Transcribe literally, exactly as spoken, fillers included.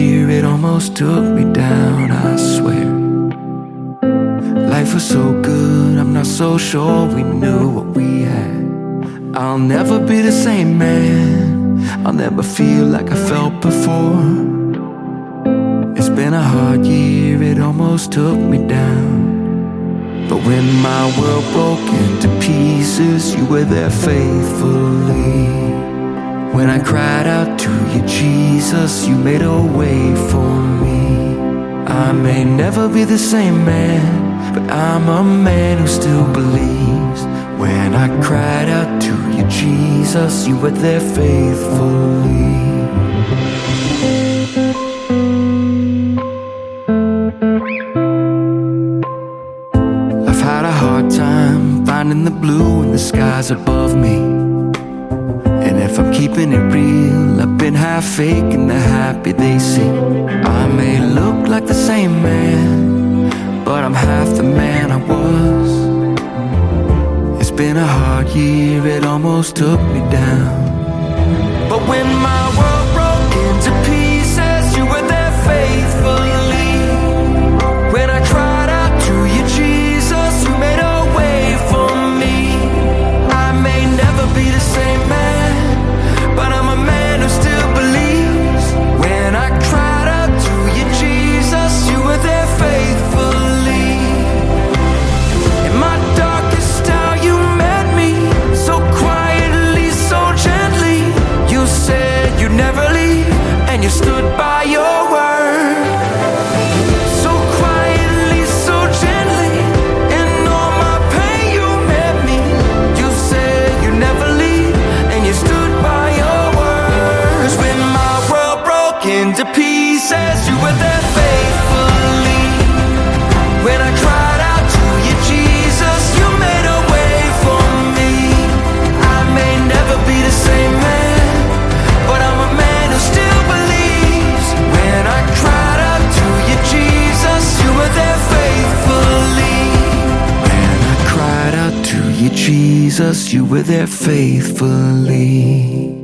year, it almost took me down, I swear. Life was so good, I'm not so sure we knew what we had. I'll never be the same man, I'll never feel like I felt before. It's been a hard year, it almost took me down. But when my world broke into pieces, you were there faithfully. When I cried out to you, Jesus, you made a way for me. I may never be the same man, but I'm a man who still believes. When I cried out to you, Jesus, you were there faithfully. Had a hard time finding the blue in the skies above me. And if I'm keeping it real, I've been half faking the happy they see. I may look like the same man, but I'm half the man I was. It's been a hard year, it almost took me down. But when my world broke into pieces, you were there faithfully. When I cried out to you, Jesus, you made a way for me. I may never be the same man, but I'm a man who still believes. When I cried out to you, Jesus, you were there faithfully. In my darkest hour you met me, so quietly, so gently. You said you'd never leave, and you stood by your word. So quietly, so gently, in all my pain you met me. You said you'd never leave, and you stood by your words. When my world broke into pieces, you were there faithfully. When I cried out to you, Jesus, you made a way for me. I may never be the same man, but I'm a man who still believes. When I cried out to you, Jesus, you were there faithfully. When I cried out to you, Jesus, you were there faithfully.